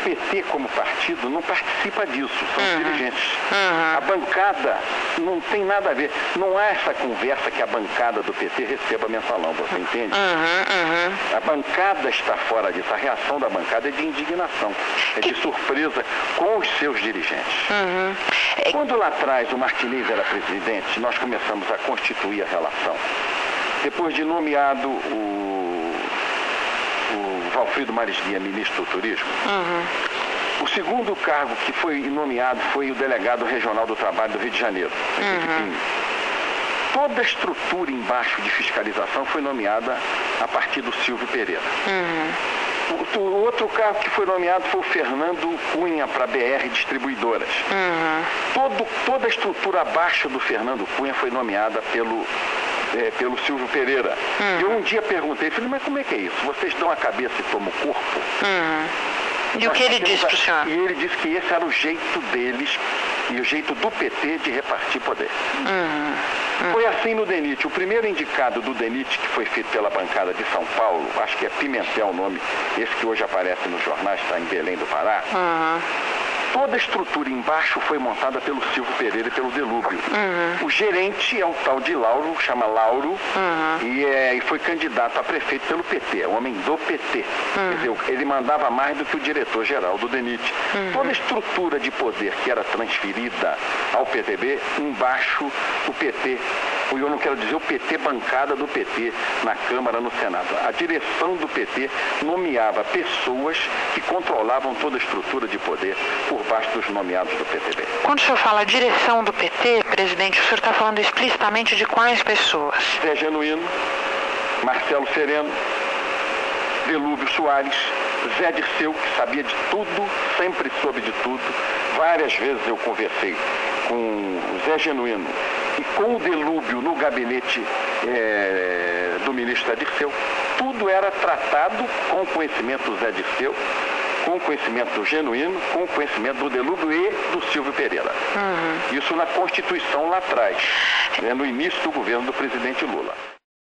PT, como partido, não participa disso, são os dirigentes. A bancada não tem nada a ver. Não há essa conversa que a bancada do PT receba mensalão, você entende? A bancada está fora disso. A reação da bancada é de indignação, é de surpresa com os seus dirigentes. Quando lá atrás o Martinez era presidente, nós começamos a constituir a relação. Depois de nomeado o Valfrido Marislia, ministro do Turismo, o segundo cargo que foi nomeado foi o delegado regional do trabalho do Rio de Janeiro, Toda a estrutura embaixo de fiscalização foi nomeada a partir do Silvio Pereira. O outro cargo que foi nomeado foi o Fernando Cunha para a BR Distribuidoras. Toda a estrutura abaixo do Fernando Cunha foi nomeada pelo Silvio Pereira. Eu um dia perguntei, falei, mas como é que é isso? Vocês dão a cabeça e tomam o corpo? E o que ele disse para o senhor? E ele disse que esse era o jeito deles e o jeito do PT de repartir poder. Foi assim no DENIT. O primeiro indicado do DENIT, que foi feito pela bancada de São Paulo, acho que é Pimentel o nome, esse que hoje aparece nos jornais, está em Belém do Pará. Toda a estrutura embaixo foi montada pelo Silvio Pereira e pelo Delúbio. O gerente é um tal de Lauro, chama Lauro, e foi candidato a prefeito pelo PT, é um homem do PT. Quer dizer, ele mandava mais do que o diretor-geral do DENIT. Toda a estrutura de poder que era transferida ao PTB, embaixo o PT, eu não quero dizer o PT, bancada do PT na Câmara, no Senado. A direção do PT nomeava pessoas que controlavam toda a estrutura de poder por baixo dos nomeados do PTB. Quando o senhor fala direção do PT, presidente, o senhor está falando explicitamente de quais pessoas? Zé Genuíno, Marcelo Sereno, Delúbio Soares, Zé Dirceu, que sabia de tudo, sempre soube de tudo. Várias vezes eu conversei com o Zé Genuíno e com o Delúbio no gabinete do ministro Zé Dirceu. Tudo era tratado com o conhecimento do Zé Dirceu, com o conhecimento do Genuíno, com o conhecimento do Delúbio e do Silvio Pereira. Isso na Constituição lá atrás, no início do governo do presidente Lula.